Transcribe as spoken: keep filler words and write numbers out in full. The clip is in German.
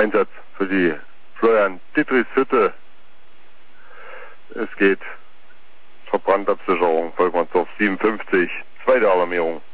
Einsatz für die Florian Dittrich Hütte. Es geht Verbrandabsicherung, Volkmannsdorf siebenundfünfzig, zweite Alarmierung.